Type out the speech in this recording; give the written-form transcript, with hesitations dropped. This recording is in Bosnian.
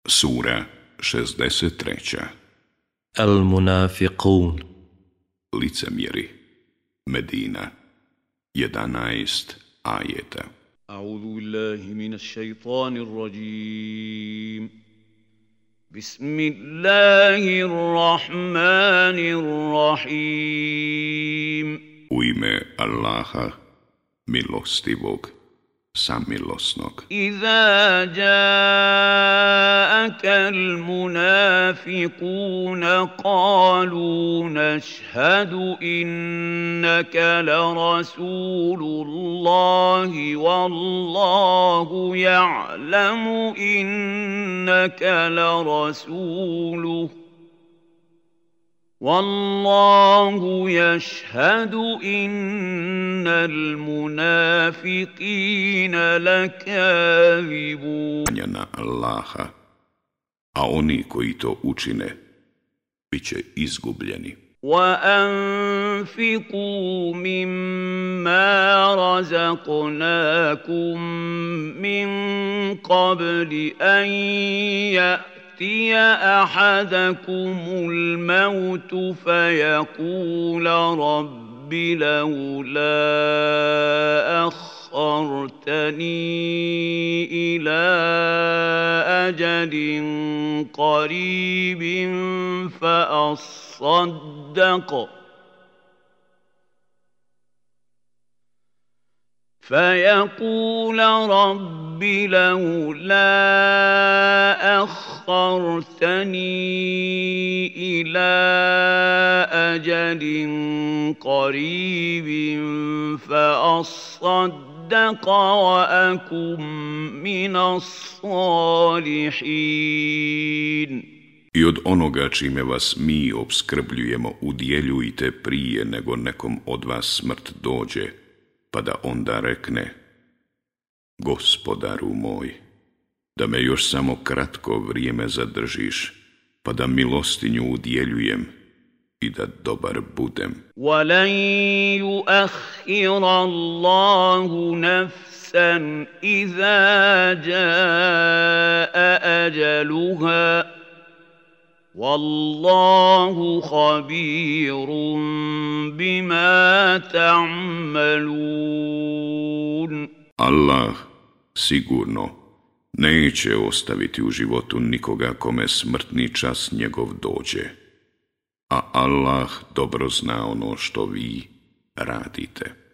Sura 63. Al-Munafiqun. Licemjeri. Medina. 11 ajeta. A'udhu billahi minash shaitanir rajim. Bismillahirrahmanirrahim. U ime Allaha, milostivog, samilosnog. إذا جاءك المنافقون قالوا نشهد إنك لرسول الله والله يعلم إنك لرسوله والله يشهد إن المنافقين لكاذبون. Na Allaha, a oni koji to učine, bit će izgubljeni. وأنفقوا مما رزقناكم من قبل أن يأتي أحدكم الموت فيقول رب لولا أخرتني إلى أجل قريب فيقول رب لولا أخرتني إلى أجل قريب فأصدق وأكن من الصالحين. I od onoga čime vas mi opskrbljujemo udjeljujte prije nego nekom od vas smrt dođe, pa da onda rekne: Gospodaru moj, da me još samo kratko vrijeme zadržiš, pa da milostinju udjeljujem i da dobar budem. وَلَنْ يُؤَخِّرَ اللَّهُ نَفْسًا إِذَا جَاءَ أَجَلُهَا والله خبير بما تعملون. Allah sigurno neće ostaviti u životu nikoga kome smrtni čas njegov dođe, a Allah dobro zna ono što vi radite.